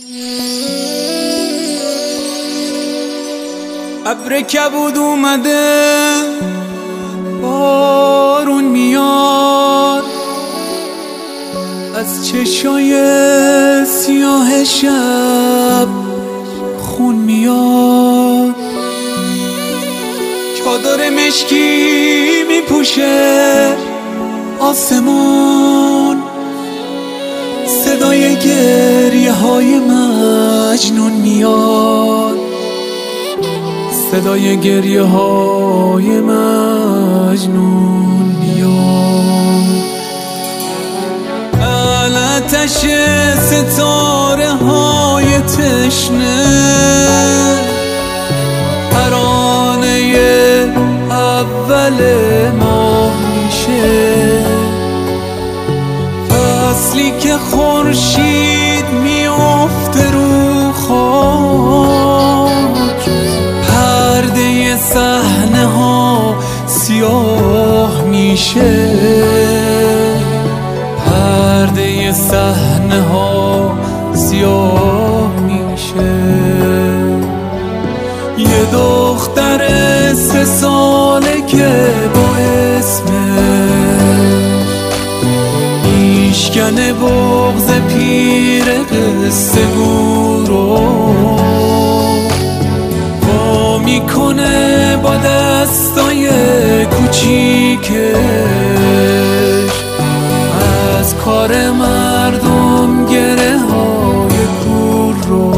ابر کبود اومده، بارون میاد از چشای سیاه شب، خون میاد. چادر مشکی میپوشه آسمون، صدای گریه های مجنون میاد، صدای گریه های مجنون میاد. آتش ستاره های تشنه، ترانه اول ماه میشه، فصلی که خورشید میافته رو خاک، پرده صحنه ها سیاه میشه، پرده صحنه ها سیاه میشه. یه دختر 3 ساله که با اسمش میشکنه بغض پیر قصه گو رو، وا میکنه با دستای کوچیکش از کار مردم گره های کور رو.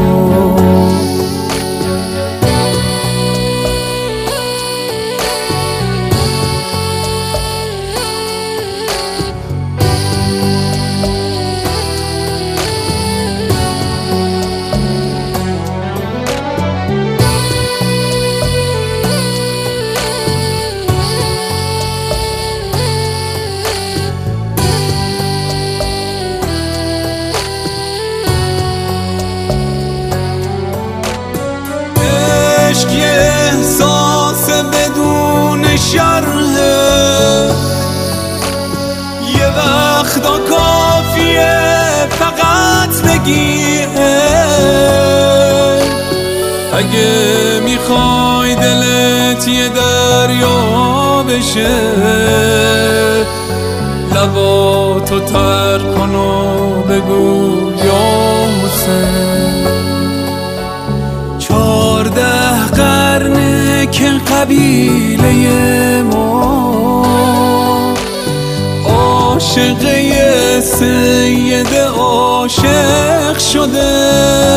عشق یه احساس بدون شرحه، یه وقتا کافیه فقط بگی اگه میخوای دلت یه دریا بشه، لباتو تر کن و بگو یا حسین. 14 قرنه که قبیله ما عاشقه سید عاشق شده،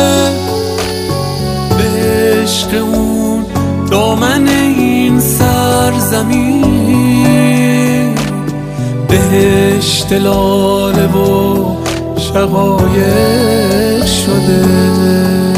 به عشق اون دامن این سرزمین بهشت لاله و شقایق شده.